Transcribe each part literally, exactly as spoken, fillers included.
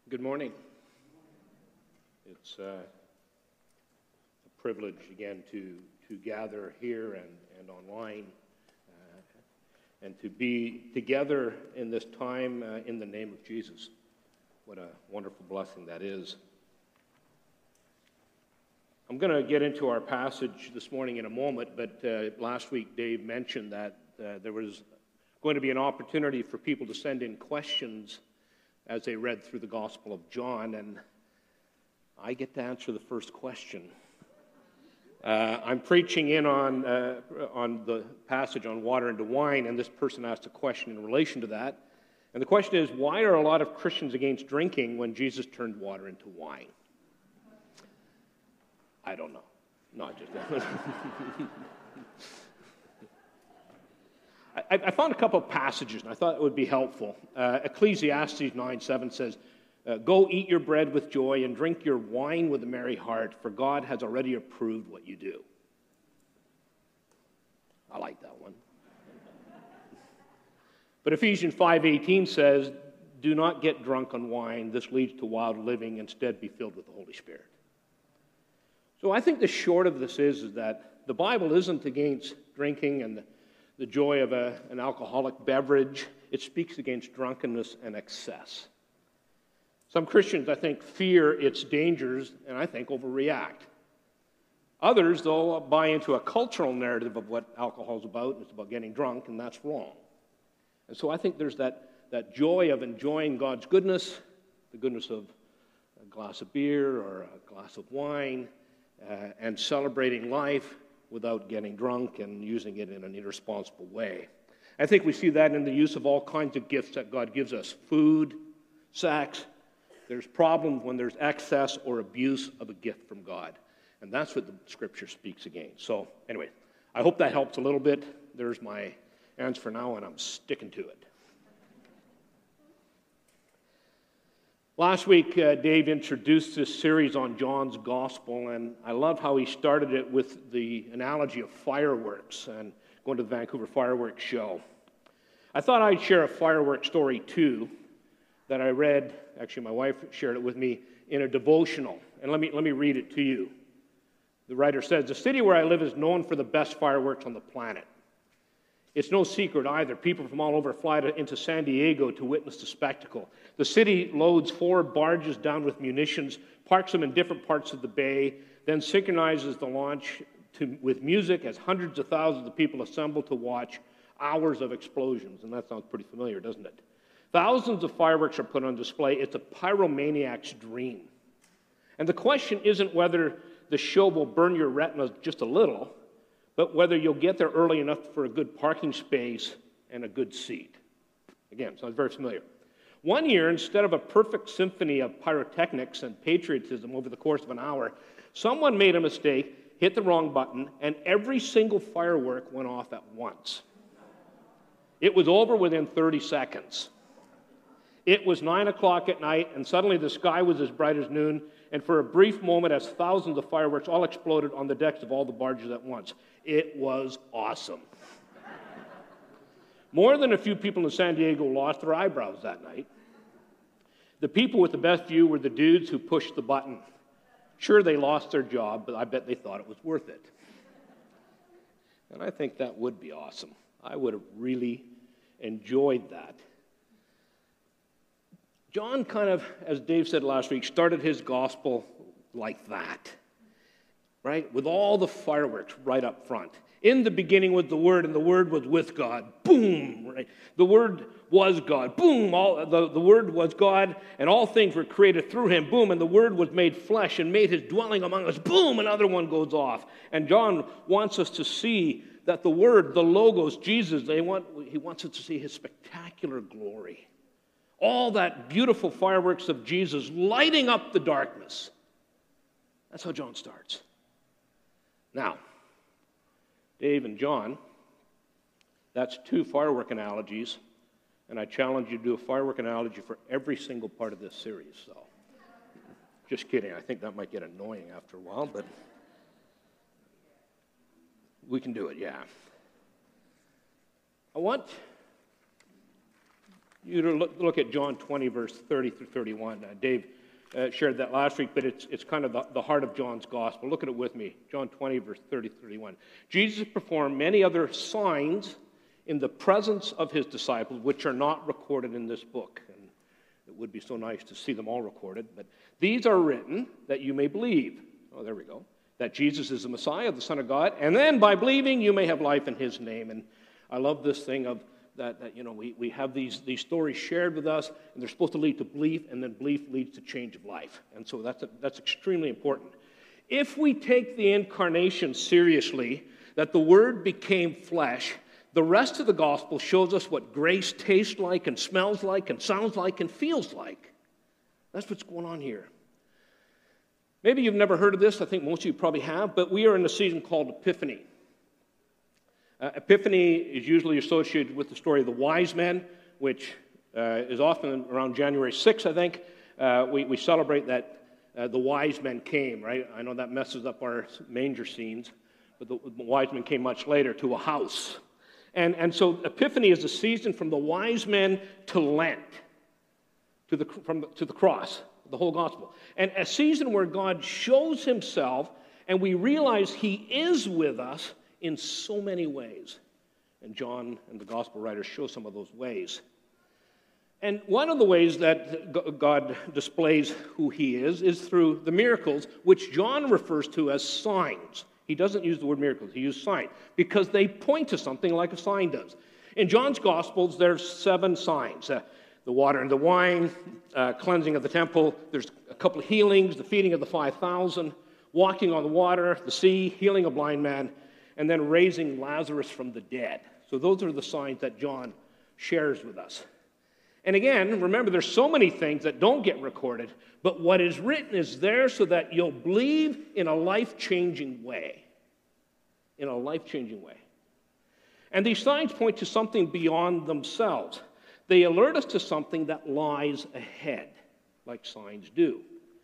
Good morning. It's uh, a privilege again to, to gather here and, and online uh, and to be together in this time uh, in the name of Jesus. What a wonderful blessing that is. I'm going to get into our passage this morning in a moment, but uh, last week Dave mentioned that uh, there was going to be an opportunity for people to send in questions as they read through the Gospel of John, and I get to answer the first question. Uh, I'm preaching in on, uh, on the passage on water into wine, and this person asked a question in relation to that. And the question is, why are a lot of Christians against drinking when Jesus turned water into wine? I don't know. Not just that. I, I found a couple of passages, and I thought it would be helpful. Uh, Ecclesiastes nine seven says, uh, Go eat your bread with joy and drink your wine with a merry heart, for God has already approved what you do. I like that one. But Ephesians five eighteen says, Do not get drunk on wine. This leads to wild living. Instead, be filled with the Holy Spirit. So I think the short of this is, is that the Bible isn't against drinking and the the joy of a, an alcoholic beverage. It speaks against drunkenness and excess. Some Christians, I think, fear its dangers and I think overreact. Others, though, buy into a cultural narrative of what alcohol is about, and it's about getting drunk, and that's wrong. And so I think there's that, that joy of enjoying God's goodness, the goodness of a glass of beer or a glass of wine, uh, and celebrating life without getting drunk and using it in an irresponsible way. I think we see that in the use of all kinds of gifts that God gives us. Food, sex. There's problems when there's excess or abuse of a gift from God. And that's what the Scripture speaks against. So anyway, I hope that helps a little bit. There's my answer for now, and I'm sticking to it. Last week, uh, Dave introduced this series on John's Gospel, and I love how he started it with the analogy of fireworks and going to the Vancouver Fireworks Show. I thought I'd share a fireworks story, too, that I read. Actually, my wife shared it with me in a devotional, and let me, let me read it to you. The writer says, The city where I live is known for the best fireworks on the planet. It's no secret either. People from all over fly to, into San Diego to witness the spectacle. The city loads four barges down with munitions, parks them in different parts of the bay, then synchronizes the launch to, with music as hundreds of thousands of people assemble to watch hours of explosions. And that sounds pretty familiar, doesn't it? Thousands of fireworks are put on display. It's a pyromaniac's dream. And the question isn't whether the show will burn your retinas just a little, but whether you'll get there early enough for a good parking space and a good seat. Again, sounds very familiar. One year, instead of a perfect symphony of pyrotechnics and patriotism over the course of an hour, someone made a mistake, hit the wrong button, and every single firework went off at once. It was over within thirty seconds. It was nine o'clock at night, and suddenly the sky was as bright as noon, and for a brief moment, as thousands of fireworks all exploded on the decks of all the barges at once. It was awesome. More than a few people in San Diego lost their eyebrows that night. The people with the best view were the dudes who pushed the button. Sure, they lost their job, but I bet they thought it was worth it. And I think that would be awesome. I would have really enjoyed that. John kind of, as Dave said last week, started his gospel like that, right? With all the fireworks right up front. In the beginning was the Word, and the Word was with God. Boom! Right? The Word was God. Boom! All, the, the Word was God, and all things were created through Him. Boom! And the Word was made flesh and made His dwelling among us. Boom! Another one goes off. And John wants us to see that the Word, the Logos, Jesus, they want, he wants us to see His spectacular glory. All that beautiful fireworks of Jesus lighting up the darkness. That's how John starts. Now, Dave and John, that's two firework analogies, and I challenge you to do a firework analogy for every single part of this series. So, just kidding. I think that might get annoying after a while, but we can do it, yeah. I want you to look, look at John twenty, verse thirty through thirty-one. Uh, Dave uh, shared that last week, but it's, it's kind of the, the heart of John's gospel. Look at it with me. John twenty, verse thirty through thirty-one. Jesus performed many other signs in the presence of his disciples, which are not recorded in this book. And it would be so nice to see them all recorded. But these are written that you may believe. Oh, there we go. That Jesus is the Messiah, the Son of God. And then by believing, you may have life in his name. And I love this thing of that, that you know, we, we have these, these stories shared with us, and they're supposed to lead to belief, and then belief leads to change of life. And so that's, a, that's extremely important. If we take the incarnation seriously, that the Word became flesh, the rest of the gospel shows us what grace tastes like and smells like and sounds like and feels like. That's what's going on here. Maybe you've never heard of this. I think most of you probably have, but we are in a season called Epiphany. Uh, Epiphany is usually associated with the story of the wise men, which uh, is often around January sixth, I think. Uh, we, we celebrate that uh, the wise men came, right? I know that messes up our manger scenes, but the, the wise men came much later to a house. And, and so Epiphany is a season from the wise men to Lent, to the, from the, to the cross, the whole gospel. And a season where God shows himself, and we realize he is with us in so many ways. And John and the gospel writers show some of those ways. And one of the ways that God displays who he is is through the miracles, which John refers to as signs. He doesn't use the word miracles, he uses sign, because they point to something like a sign does. In John's Gospels, there's seven signs. Uh, the water and the wine, uh, cleansing of the temple, there's a couple of healings, the feeding of the five thousand, walking on the water, the sea, healing a blind man, and then raising Lazarus from the dead. So those are the signs that John shares with us. And again, remember, there's so many things that don't get recorded, but what is written is there so that you'll believe in a life-changing way. In a life-changing way. And these signs point to something beyond themselves. They alert us to something that lies ahead, like signs do.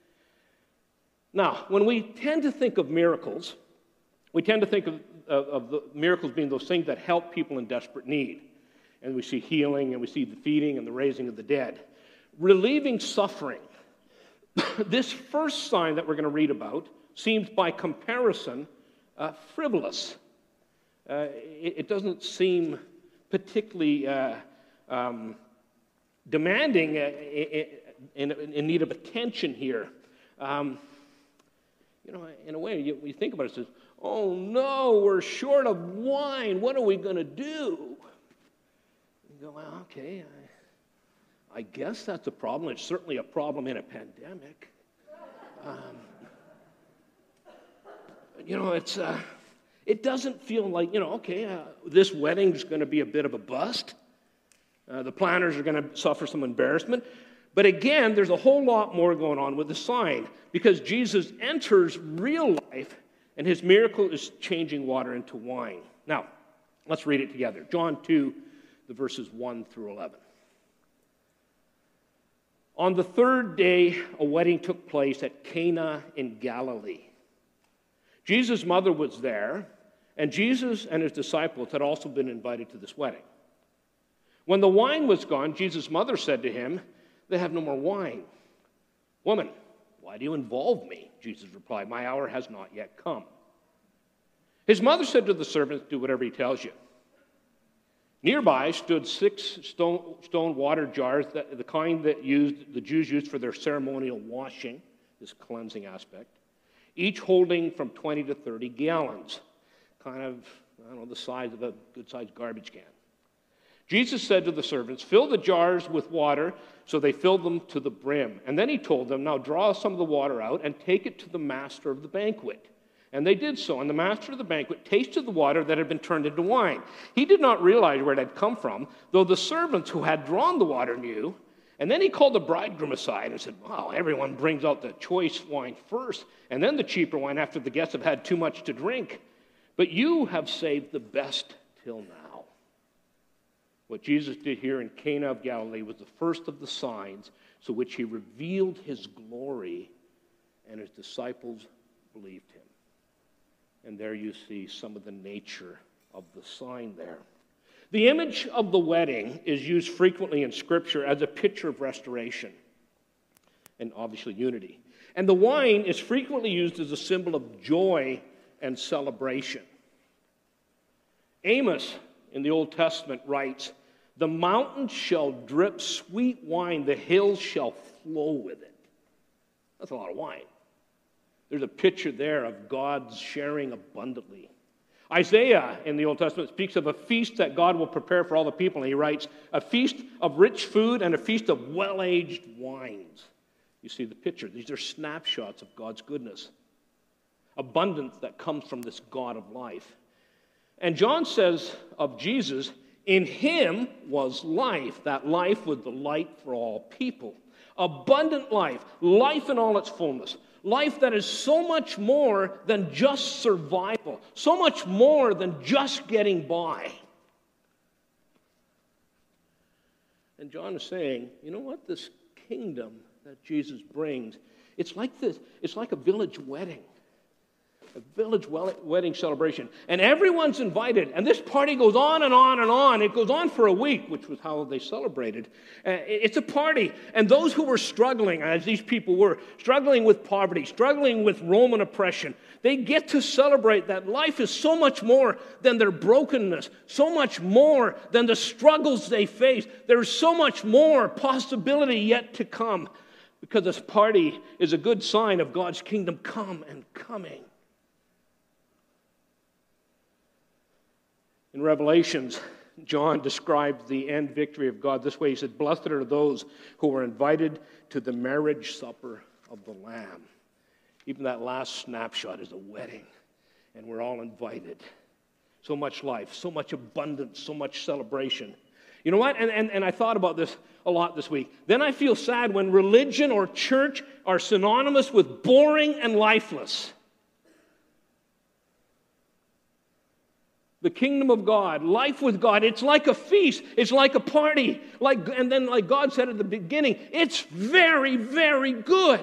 Now, when we tend to think of miracles, we tend to think of, of, of the miracles being those things that help people in desperate need. And we see healing, and we see the feeding and the raising of the dead. Relieving suffering. This first sign that we're going to read about seems by comparison uh, frivolous. Uh, it, it doesn't seem particularly uh, um, demanding, uh, in, in, in need of attention here. Um, you know, in a way, you, you think about it, it says, oh no, we're short of wine. What are we going to do? You go, well, okay, I, I guess that's a problem. It's certainly a problem in a pandemic. Um, you know, it's uh, it doesn't feel like, you know, okay, uh, this wedding's going to be a bit of a bust. Uh, the planners are going to suffer some embarrassment. But again, there's a whole lot more going on with the sign, because Jesus enters real life, and his miracle is changing water into wine. Now, let's read it together. John two, the verses one through eleven. On the third day, a wedding took place at Cana in Galilee. Jesus' mother was there, and Jesus and his disciples had also been invited to this wedding. When the wine was gone, Jesus' mother said to him, "They have no more wine." "Woman, why do you involve me?" Jesus replied, "My hour has not yet come." His mother said to the servants, "Do whatever he tells you." Nearby stood six stone, stone water jars, that, the kind that used, the Jews used for their ceremonial washing, this cleansing aspect, each holding from twenty to thirty gallons, kind of, I don't know, the size of a good-sized garbage can. Jesus said to the servants, "Fill the jars with water," so they filled them to the brim. And then he told them, "Now draw some of the water out and take it to the master of the banquet." And they did so, and the master of the banquet tasted the water that had been turned into wine. He did not realize where it had come from, though the servants who had drawn the water knew. And then he called the bridegroom aside and said, "Wow, everyone brings out the choice wine first, and then the cheaper wine after the guests have had too much to drink. But you have saved the best till now." What Jesus did here in Cana of Galilee was the first of the signs through which he revealed his glory, and his disciples believed him. And there you see some of the nature of the sign there. The image of the wedding is used frequently in Scripture as a picture of restoration and obviously unity. And the wine is frequently used as a symbol of joy and celebration. Amos in the Old Testament writes, "The mountains shall drip sweet wine, the hills shall flow with it." That's a lot of wine. There's a picture there of God sharing abundantly. Isaiah in the Old Testament speaks of a feast that God will prepare for all the people. And he writes, "A feast of rich food and a feast of well-aged wines." You see the picture. These are snapshots of God's goodness. Abundance that comes from this God of life. And John says of Jesus, "In him was life." That life was the light for all people. Abundant life, life in all its fullness. Life that is so much more than just survival, so much more than just getting by. And John is saying, you know what? This kingdom that Jesus brings, it's like this, it's like a village wedding. A village wedding celebration. And everyone's invited. And this party goes on and on and on. It goes on for a week, which was how they celebrated. Uh, it's a party. And those who were struggling, as these people were, struggling with poverty, struggling with Roman oppression, they get to celebrate that life is so much more than their brokenness, so much more than the struggles they face. There's so much more possibility yet to come, because this party is a good sign of God's kingdom come and coming. In Revelations, John describes the end victory of God this way. He said, "Blessed are those who are invited to the marriage supper of the Lamb." Even that last snapshot is a wedding, and we're all invited. So much life, so much abundance, so much celebration. You know what? And, and, and I thought about this a lot this week. Then I feel sad when religion or church are synonymous with boring and lifeless. The kingdom of God, life with God, it's like a feast. It's like a party. Like, and then like God said at the beginning, it's very, very good.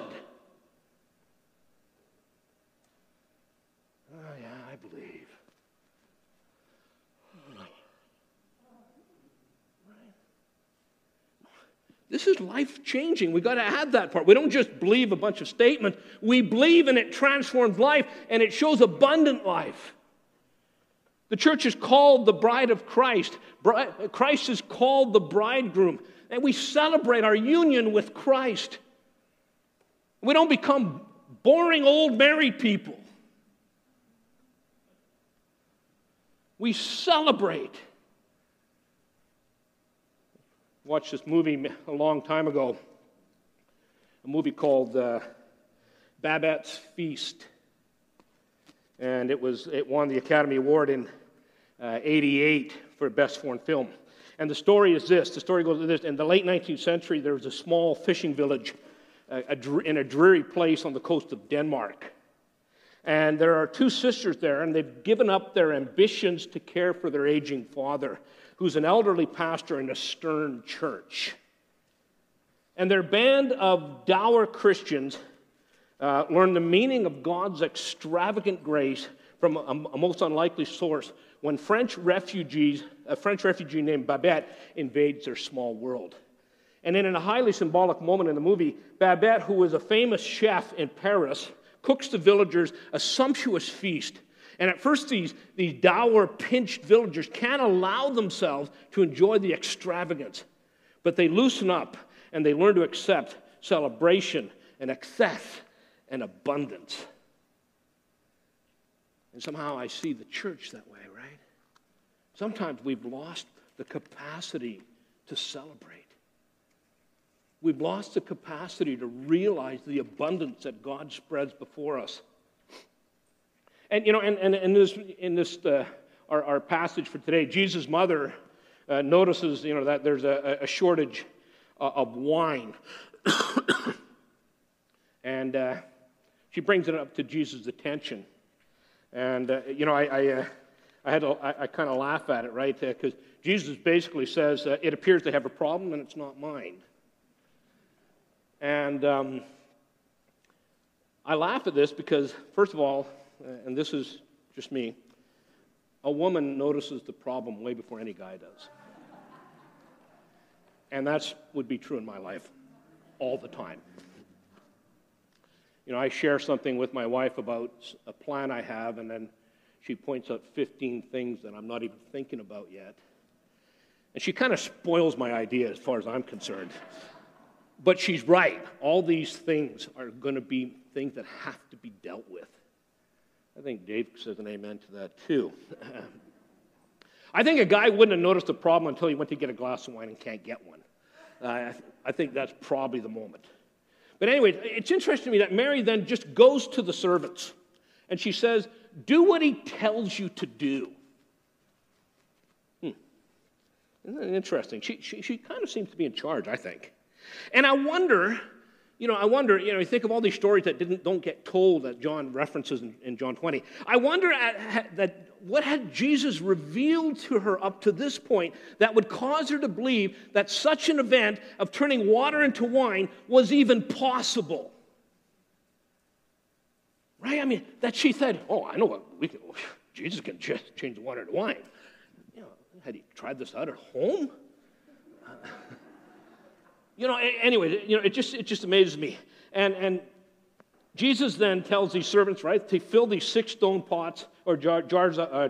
Oh, yeah, I believe. This is life-changing. We've got to add that part. We don't just believe a bunch of statements. We believe, and it transforms life, and it shows abundant life. The church is called the bride of Christ. Christ is called the bridegroom. And we celebrate our union with Christ. We don't become boring old married people. We celebrate. I watched this movie a long time ago. A movie called uh, Babette's Feast. And it was it won the Academy Award in Uh, eighty-eight for Best Foreign Film. And the story is this. The story goes like this. In the late nineteenth century, there was a small fishing village uh, a, in a dreary place on the coast of Denmark. And there are two sisters there, and they've given up their ambitions to care for their aging father, who's an elderly pastor in a stern church. And their band of dour Christians uh, learn the meaning of God's extravagant grace from a, a most unlikely source when French refugees, a French refugee named Babette invades their small world. And then in a highly symbolic moment in the movie, Babette, who was a famous chef in Paris, cooks the villagers a sumptuous feast. And at first, these, these dour, pinched villagers can't allow themselves to enjoy the extravagance. But they loosen up, and they learn to accept celebration and excess and abundance. And somehow I see the church that way, right? Sometimes we've lost the capacity to celebrate. We've lost the capacity to realize the abundance that God spreads before us. And, you know, and, and in this, in this uh, our, our passage for today, Jesus' mother uh, notices, you know, that there's a, a shortage uh, of wine. And uh, she brings it up to Jesus' attention. And, uh, you know, I I, uh, I had to, I, I kind of laugh at it, right? Because uh, Jesus basically says, uh, it appears they have a problem and it's not mine. And um, I laugh at this because, first of all, uh, and this is just me, a woman notices the problem way before any guy does. And that would be true in my life all the time. You know, I share something with my wife about a plan I have, and then she points out fifteen things that I'm not even thinking about yet. And she kind of spoils my idea as far as I'm concerned. But she's right. All these things are going to be things that have to be dealt with. I think Dave says an amen to that too. I think a guy wouldn't have noticed the problem until he went to get a glass of wine and can't get one. Uh, I, th- I think that's probably the moment. But anyway, it's interesting to me that Mary then just goes to the servants and she says, do what he tells you to do. Hmm. Isn't that interesting? She, she, she kind of seems to be in charge, I think. And I wonder, you know, I wonder, you know, you think of all these stories that didn't don't get told that John references in, in John twenty. I wonder at, that what had Jesus revealed to her up to this point that would cause her to believe that such an event of turning water into wine was even possible. Right? I mean, that she said, oh, I know what we can, Jesus can just change the water to wine. You know, had he tried this out at home? Uh, you know, anyway, you know, it just it just amazes me. And and Jesus then tells these servants, right, to fill these six stone pots or jar, jars, uh,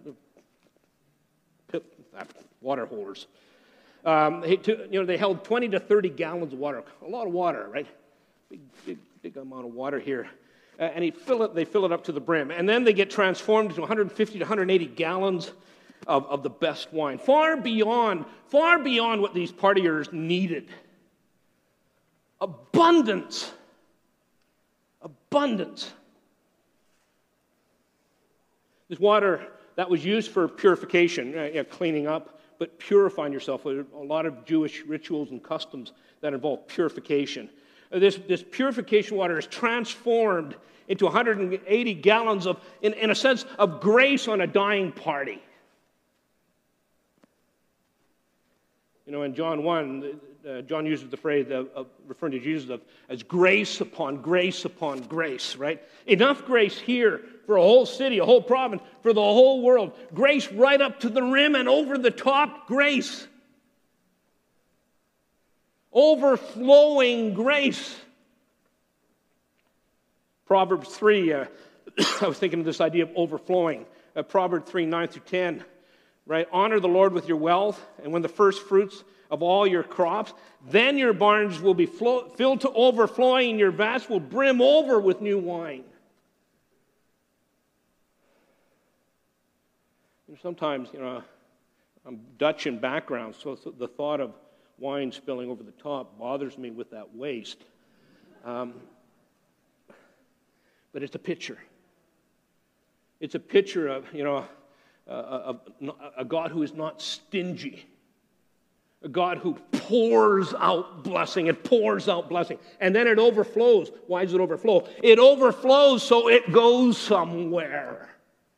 uh, water holders. Um, they, to, you know, they held twenty to thirty gallons of water, a lot of water, right? Big, big, big amount of water here. Uh, and he fill it, they fill it up to the brim. And then they get transformed into one hundred fifty to one hundred eighty gallons of, of the best wine. Far beyond, far beyond what these partiers needed. Abundance. Abundance. This water that was used for purification, uh, yeah, cleaning up, but purifying yourself. There are a lot of Jewish rituals and customs that involve purification. Uh, this, this purification water is transformed into one hundred eighty gallons of, in, in a sense, of grace on a dying party. You know, in John one, uh, John uses the phrase of, of referring to Jesus of, as grace upon grace upon grace, right? Enough grace here for a whole city, a whole province, for the whole world. Grace right up to the rim and over the top grace. Overflowing grace. Proverbs three, uh, I was thinking of this idea of overflowing. Uh, Proverbs three, nine through ten. Right? Honor the Lord with your wealth, and when the first fruits of all your crops, then your barns will be flow, filled to overflowing, and your vats will brim over with new wine. You know, sometimes, you know, I'm Dutch in background, so the thought of wine spilling over the top bothers me with that waste. Um, but it's a picture. It's a picture of, you know, Uh, a, a God who is not stingy, a God who pours out blessing and pours out blessing, and then it overflows. Why does it overflow? It overflows so it goes somewhere.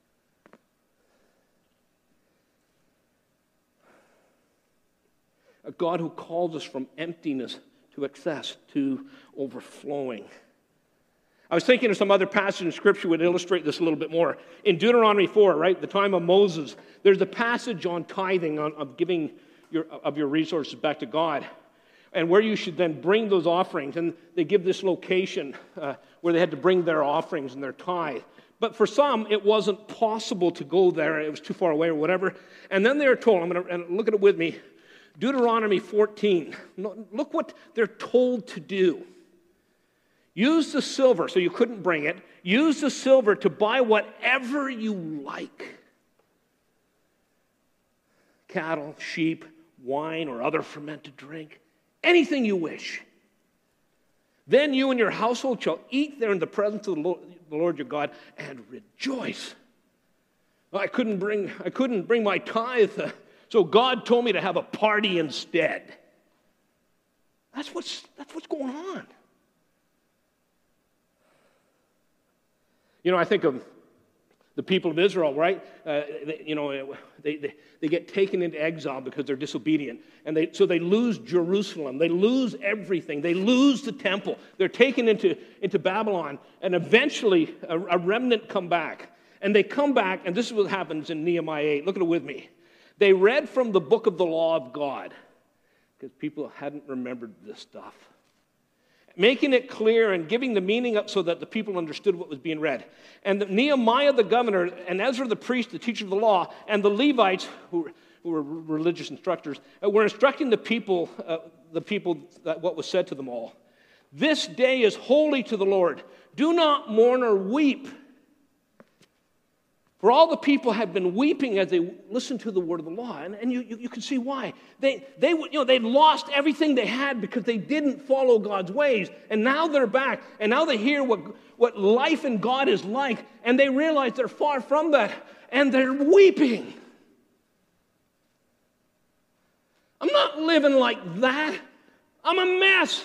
A God who calls us from emptiness to excess to overflowing. I was thinking of some other passage in Scripture would illustrate this a little bit more. In Deuteronomy four, right, the time of Moses, there's a passage on tithing, on, of giving your, of your resources back to God, and where you should then bring those offerings. And they give this location uh, where they had to bring their offerings and their tithe. But for some, it wasn't possible to go there. It was too far away or whatever. And then they were told, I'm going to look at it with me, Deuteronomy fourteen. Look what they're told to do. Use the silver, so you couldn't bring it. Use the silver to buy whatever you like. Cattle, sheep, wine, or other fermented drink. Anything you wish. Then you and your household shall eat there in the presence of the Lord, the Lord your God and rejoice. Well, I couldn't bring, I couldn't bring my tithe, uh, so God told me to have a party instead. That's what's, that's what's going on. You know, I think of the people of Israel, right? Uh, they, you know, they, they, they get taken into exile because they're disobedient. And they, so they lose Jerusalem. They lose everything. They lose the temple. They're taken into, into Babylon. And eventually, a, a remnant come back. And they come back, and this is what happens in Nehemiah eight. Look at it with me. They read from the book of the law of God, because people hadn't remembered this stuff, making it clear and giving the meaning up so that the people understood what was being read. And the, Nehemiah the governor, and Ezra the priest, the teacher of the law, and the Levites, who were, who were religious instructors, uh, were instructing the people, uh, the people that what was said to them all. This day is holy to the Lord. Do not mourn or weep. For all the people had been weeping as they listened to the word of the law. And, and you, you, you can see why. They, they, you know, they'd lost everything they had because they didn't follow God's ways. And now they're back. And now they hear what, what life in God is like. And they realize they're far from that. And they're weeping. I'm not living like that. I'm a mess.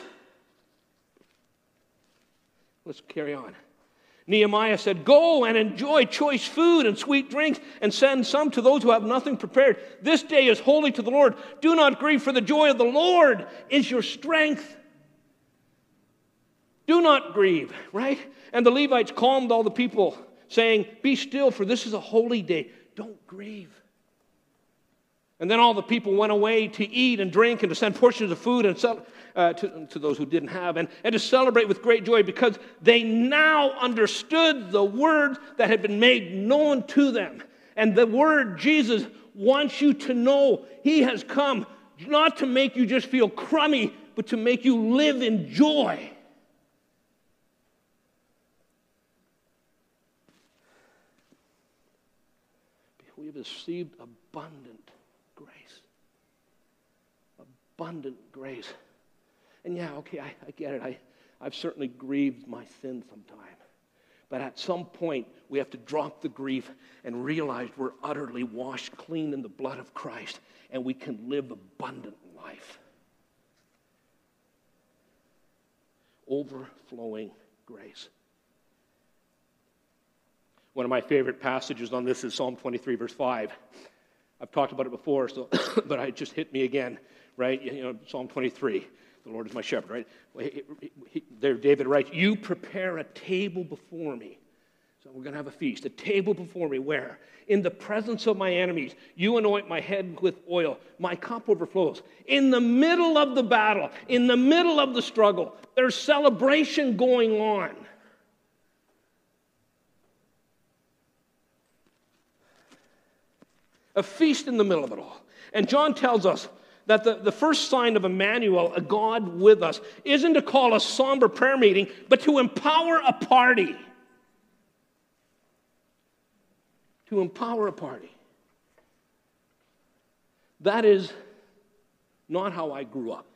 Let's carry on. Nehemiah said, go and enjoy choice food and sweet drinks and send some to those who have nothing prepared. This day is holy to the Lord. Do not grieve, for the joy of the Lord is your strength. Do not grieve, right? And the Levites calmed all the people, saying, be still, for this is a holy day. Don't grieve. And then all the people went away to eat and drink and to send portions of food and sell, uh, to, to those who didn't have, and, and to celebrate with great joy because they now understood the word that had been made known to them. And the word Jesus wants you to know he has come not to make you just feel crummy, but to make you live in joy. We have received abundant grace. Abundant grace. And yeah, okay, I, I get it. I, I've certainly grieved my sin sometime. But at some point, we have to drop the grief and realize we're utterly washed clean in the blood of Christ, and we can live abundant life. Overflowing grace. One of my favorite passages on this is Psalm twenty-three, verse five. I've talked about it before, so but it just hit me again, right? You know, Psalm twenty-three, the Lord is my shepherd, right? He, he, he, there, David writes, you prepare a table before me. So we're going to have a feast, a table before me where? In the presence of my enemies, you anoint my head with oil. My cup overflows. In the middle of the battle, in the middle of the struggle, there's celebration going on. A feast in the middle of it all. And John tells us that the, the first sign of Emmanuel, a God with us, isn't to call a somber prayer meeting, but to empower a party. To empower a party. That is not how I grew up.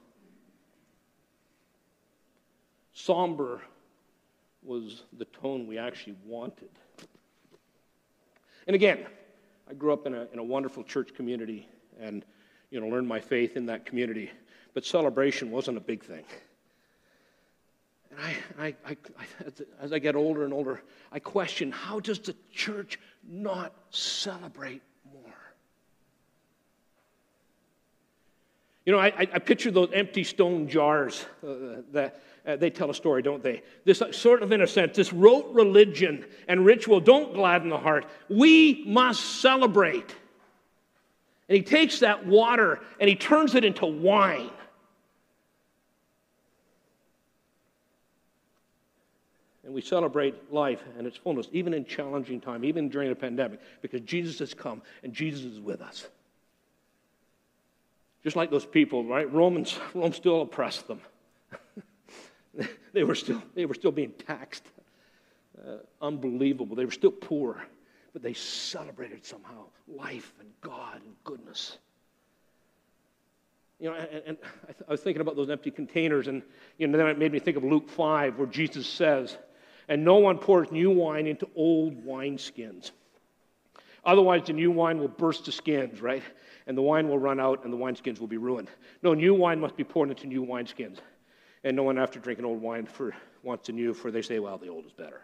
Somber was the tone we actually wanted. And again, I grew up in a, in a wonderful church community and, you know, learned my faith in that community. But celebration wasn't a big thing. And I, I, I, I, as I get older and older, I question, how does the church not celebrate more? You know, I, I picture those empty stone jars uh, that uh, they tell a story, don't they? This sort of, in a sense, this rote religion and ritual don't gladden the heart. We must celebrate. And he takes that water and he turns it into wine. And we celebrate life and its fullness, even in challenging time, even during a pandemic, because Jesus has come and Jesus is with us. Just like those people, right? Romans, Rome still oppressed them. they were still, they were still being taxed. Uh, unbelievable. They were still poor, but they celebrated somehow life and God and goodness. You know, and, and I, th- I was thinking about those empty containers, and you know, then it made me think of Luke five, where Jesus says, "And no one pours new wine into old wineskins. Otherwise, the new wine will burst the skins, right? And the wine will run out, and the wineskins will be ruined. No, new wine must be poured into new wineskins. And no one, after drinking old wine, for, wants the new, for they say, well, the old is better."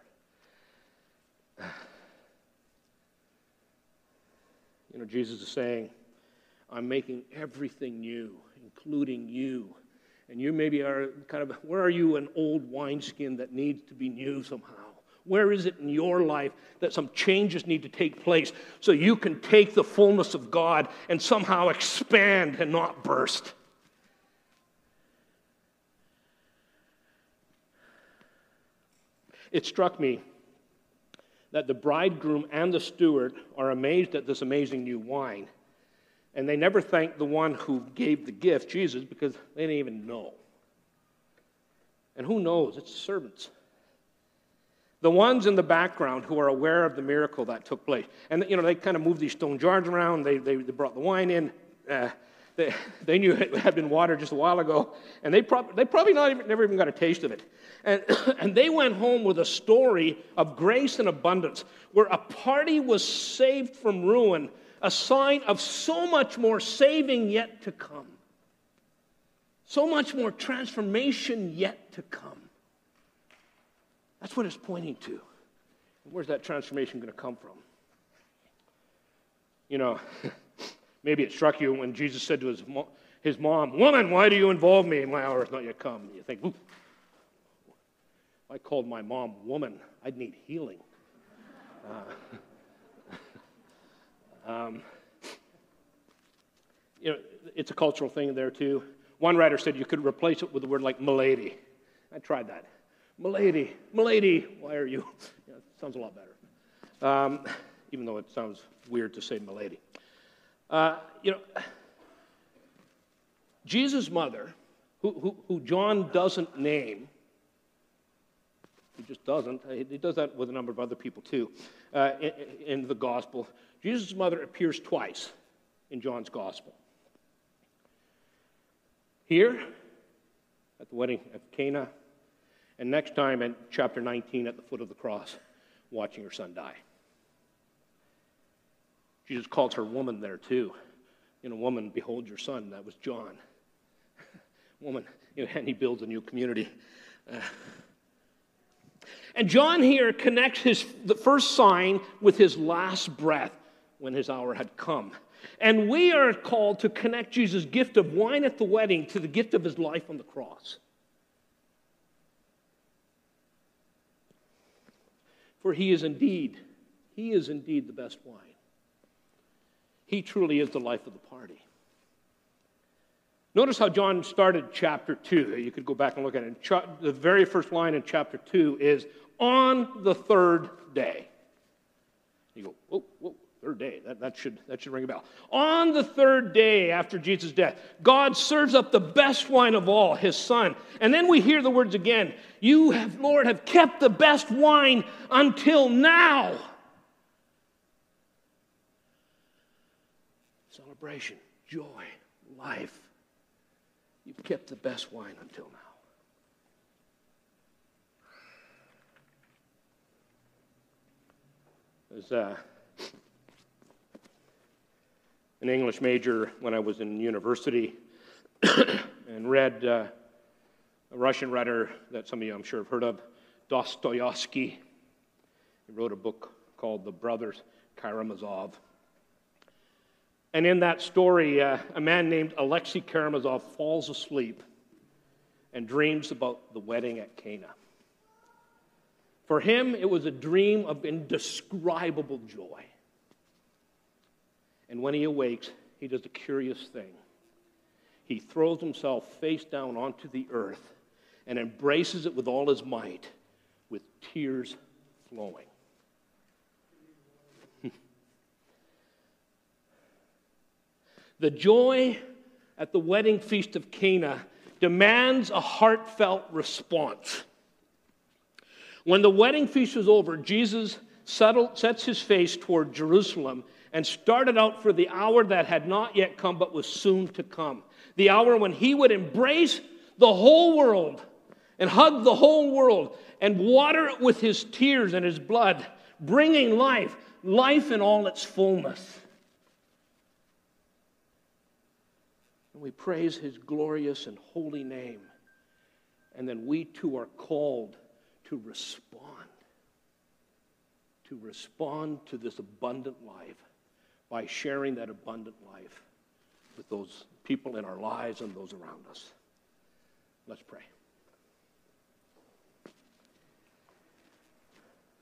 You know, Jesus is saying, I'm making everything new, including you. And you maybe are kind of, where are you, an old wineskin that needs to be new somehow? Where is it in your life that some changes need to take place so you can take the fullness of God and somehow expand and not burst? It struck me that the bridegroom and the steward are amazed at this amazing new wine. And they never thank the one who gave the gift, Jesus, because they didn't even know. And who knows? It's servants. The ones in the background who are aware of the miracle that took place. And, you know, they kind of moved these stone jars around. They, they, they brought the wine in. Uh, they, they knew it had been watered just a while ago. And they, prob- they probably not even, never even got a taste of it. And, and they went home with a story of grace and abundance where a party was saved from ruin, a sign of so much more saving yet to come. So much more transformation yet to come. That's what it's pointing to. Where's that transformation going to come from? You know, maybe it struck you when Jesus said to his, mo- his mom, "Woman, why do you involve me? My hour has not yet come." You think, "Ooh, if I called my mom woman, I'd need healing." Uh, um, you know, it's a cultural thing there too. One writer said you could replace it with a word like "milady." I tried that. Milady, milady, why are you? Yeah, it sounds a lot better. Um, even though it sounds weird to say milady. Uh, you know, Jesus' mother, who, who, who John doesn't name, he just doesn't. He does that with a number of other people too, uh, in, in the gospel. Jesus' mother appears twice in John's gospel. Here, at the wedding of Cana, and next time in chapter nineteen at the foot of the cross, watching her son die. Jesus calls her woman there too. You know, woman, behold your son. That was John. Woman, you know, and he builds a new community. Uh, and John here connects his the first sign with his last breath when his hour had come. And we are called to connect Jesus' gift of wine at the wedding to the gift of his life on the cross. For he is indeed, he is indeed the best wine. He truly is the life of the party. Notice how John started chapter two. You could go back and look at it. The very first line in chapter two is, "On the third day." You go, whoa, whoa, third day. That, that, should, that should ring a bell. On the third day after Jesus' death, God serves up the best wine of all, his son. And then we hear the words again, "You, have, Lord, have kept the best wine until now." Celebration, joy, life. You've kept the best wine until now. There's uh, an English major when I was in university and read uh, a Russian writer that some of you I'm sure have heard of, Dostoevsky. He wrote a book called The Brothers Karamazov. And in that story, uh, a man named Alexei Karamazov falls asleep and dreams about the wedding at Cana. For him, it was a dream of indescribable joy. And when he awakes, he does a curious thing. He throws himself face down onto the earth and embraces it with all his might, with tears flowing. The joy at the wedding feast of Cana demands a heartfelt response. When the wedding feast was over, Jesus settled, sets his face toward Jerusalem and started out for the hour that had not yet come but was soon to come. The hour when he would embrace the whole world and hug the whole world and water it with his tears and his blood, bringing life, life in all its fullness. And we praise his glorious and holy name. And then we too are called to respond. To respond to this abundant life by sharing that abundant life with those people in our lives and those around us. Let's pray.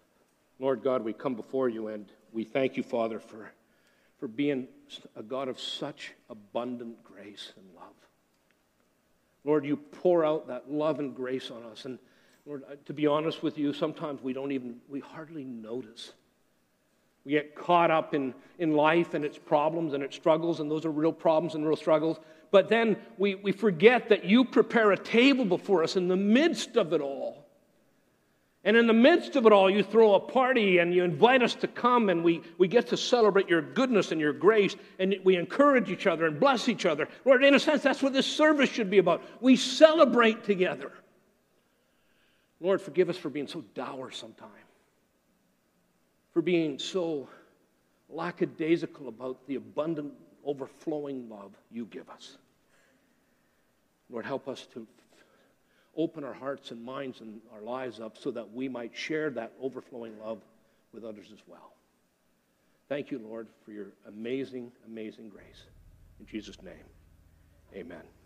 Lord God, we come before you and we thank you, Father, for, for being a God of such abundant grace and love. Lord, you pour out that love and grace on us. And Lord, to be honest with you, sometimes we don't even, we hardly notice. We get caught up in, in life and its problems and its struggles, and those are real problems and real struggles. But then we, we forget that you prepare a table before us in the midst of it all. And in the midst of it all, you throw a party and you invite us to come, and we, we get to celebrate your goodness and your grace, and we encourage each other and bless each other. Lord, in a sense, that's what this service should be about. We celebrate together. Lord, forgive us for being so dour sometimes, for being so lackadaisical about the abundant, overflowing love you give us. Lord, help us to open our hearts and minds and our lives up so that we might share that overflowing love with others as well. Thank you, Lord, for your amazing, amazing grace. In Jesus' name, amen.